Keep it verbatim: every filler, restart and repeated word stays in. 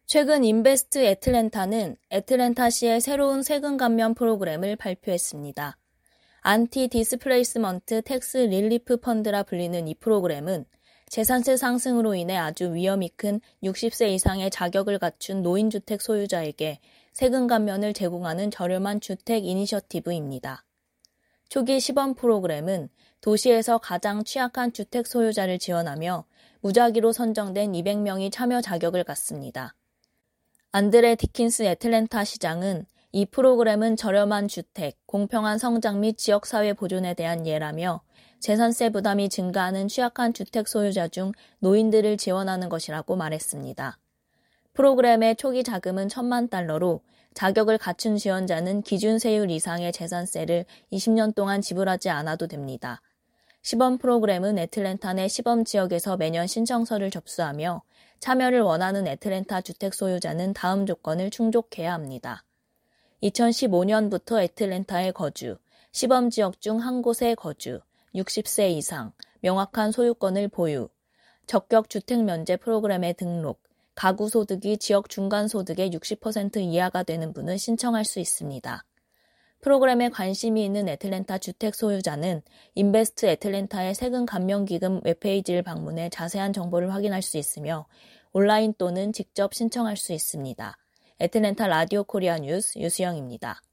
최근 인베스트 애틀랜타는 애틀랜타시의 새로운 세금 감면 프로그램을 발표했습니다. 안티 디스플레이스먼트 텍스 릴리프 펀드라 불리는 이 프로그램은 재산세 상승으로 인해 아주 위험이 큰 육십 세 이상의 자격을 갖춘 노인주택 소유자에게 세금 감면을 제공하는 저렴한 주택 이니셔티브입니다. 초기 시범 프로그램은 도시에서 가장 취약한 주택 소유자를 지원하며 무작위로 선정된 이백 명이 참여 자격을 갖습니다. 안드레 디킨스 애틀랜타 시장은 이 프로그램은 저렴한 주택, 공평한 성장 및 지역사회 보존에 대한 예라며 재산세 부담이 증가하는 취약한 주택 소유자 중 노인들을 지원하는 것이라고 말했습니다. 프로그램의 초기 자금은 천만 달러로 자격을 갖춘 지원자는 기준 세율 이상의 재산세를 이십 년 동안 지불하지 않아도 됩니다. 시범 프로그램은 애틀랜타 내 시범 지역에서 매년 신청서를 접수하며 참여를 원하는 애틀랜타 주택 소유자는 다음 조건을 충족해야 합니다. 이천십오 년부터 애틀랜타에 거주, 시범 지역 중 한 곳에 거주, 육십 세 이상, 명확한 소유권을 보유, 적격 주택 면제 프로그램에 등록, 가구 소득이 지역 중간 소득의 육십 퍼센트 이하가 되는 분은 신청할 수 있습니다. 프로그램에 관심이 있는 애틀랜타 주택 소유자는 인베스트 애틀랜타의 세금 감면 기금 웹페이지를 방문해 자세한 정보를 확인할 수 있으며 온라인 또는 직접 신청할 수 있습니다. 애틀랜타 라디오 코리아 뉴스 유수영입니다.